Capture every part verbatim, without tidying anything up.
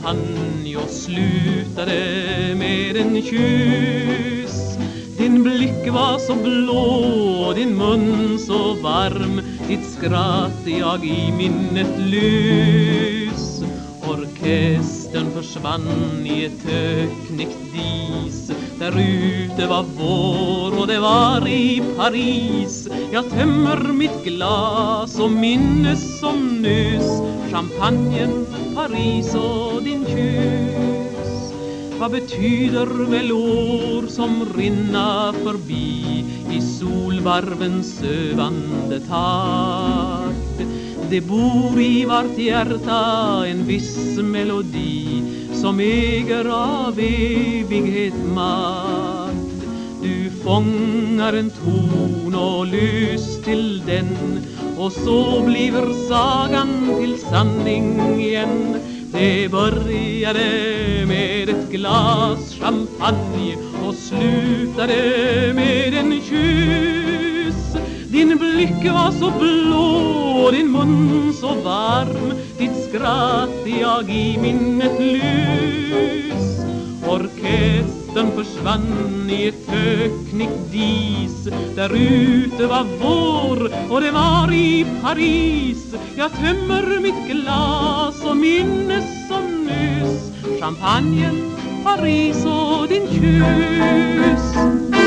champagne och slutade med en kyss. Din blick var så blå, din mun så varm, ditt skratt jag i minnet lys. Orkestern försvann i ett öknigt dis. Där ute var vår och det var i Paris. Jag tömmer mitt glas och minnes som nyss champagnen, Paris och din kyss. Vad betyder väl år som rinna förbi i solvarvens sövande takt? Det bor i vart hjärta en viss melodi som äger av evighet makt. Du fångar en ton och lys till den, och så blir sagan till sanning igen. Det började med ett glas champagne och slutade med en kyss. Din blick var så blå, din mun så varm, ditt skratt jag i minnet lys. Orkestern försvann i ett öknigt dis. Där ute var vår och det var i Paris. Jag tömmer mitt glas och minnes som nyss champagnen, Paris och din kyss.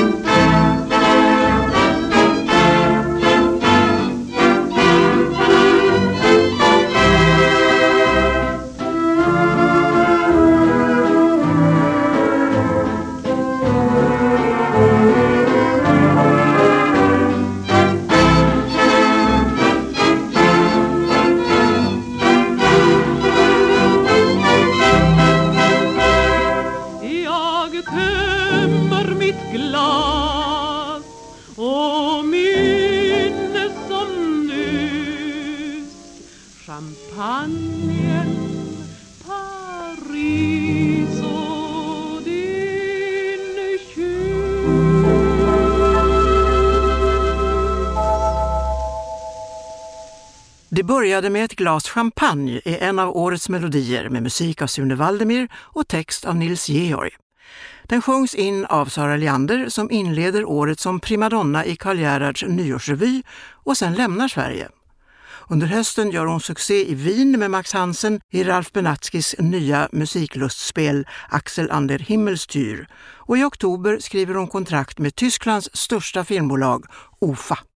Det började med ett glas champagne är en av årets melodier med musik av Sune Valdemir och text av Nils Georg. Den sjungs in av Sara Leander som inleder året som primadonna i Karl Gerhards nyårsrevy och sen lämnar Sverige. Under hösten gör hon succé i Wien med Max Hansen i Ralf Benatskis nya musiklustspel Axel an der Himmelstyr, och i oktober skriver hon kontrakt med Tysklands största filmbolag O F A.